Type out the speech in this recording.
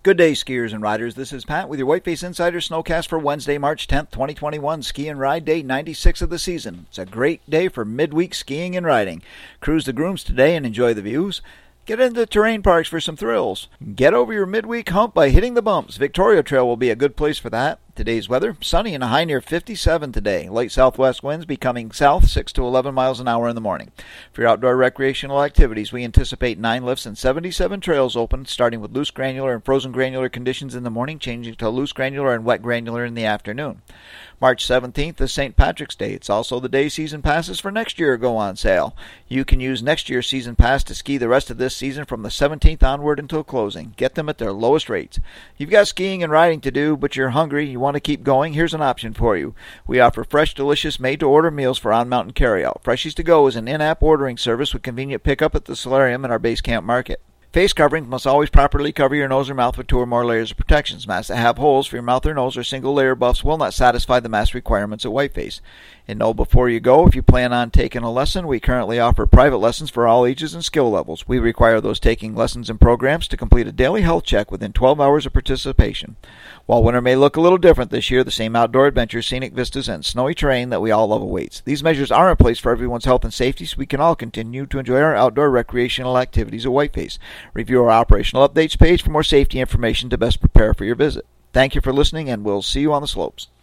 Good day, skiers and riders. This is Pat with your Whiteface Insider Snowcast for Wednesday, March 10th, 2021. Ski and ride day 96 of the season. It's a great day for midweek skiing and riding. Cruise the grooms today and enjoy the views. Get into terrain parks for some thrills. Get over your midweek hump by hitting the bumps. Victoria Trail will be a good place for that. Today's weather, sunny and a high near 57 today. Light southwest winds becoming south 6 to 11 miles an hour in the morning. For your outdoor recreational activities, we anticipate 9 lifts and 77 trails open, starting with loose granular and frozen granular conditions in the morning, changing to loose granular and wet granular in the afternoon. March 17th is St. Patrick's Day. It's also the day season passes for next year go on sale. You can use next year's season pass to ski the rest of this season from the 17th onward until closing. Get them at their lowest rates. You've got skiing and riding to do, but you're hungry, you want to keep going, here's an option for you. We offer fresh, delicious, made-to-order meals for on-mountain carryout. Freshies to Go is an in-app ordering service with convenient pickup at the Solarium and our base camp market. Face coverings must always properly cover your nose or mouth with 2 or more layers of protections. Masks that have holes for your mouth or nose or single-layer buffs will not satisfy the mask requirements at Whiteface. And know before you go, if you plan on taking a lesson, we currently offer private lessons for all ages and skill levels. We require those taking lessons and programs to complete a daily health check within 12 hours of participation. While winter may look a little different this year, the same outdoor adventures, scenic vistas, and snowy terrain that we all love awaits. These measures are in place for everyone's health and safety so we can all continue to enjoy our outdoor recreational activities at Whiteface. Review our operational updates page for more safety information to best prepare for your visit. Thank you for listening, and we'll see you on the slopes.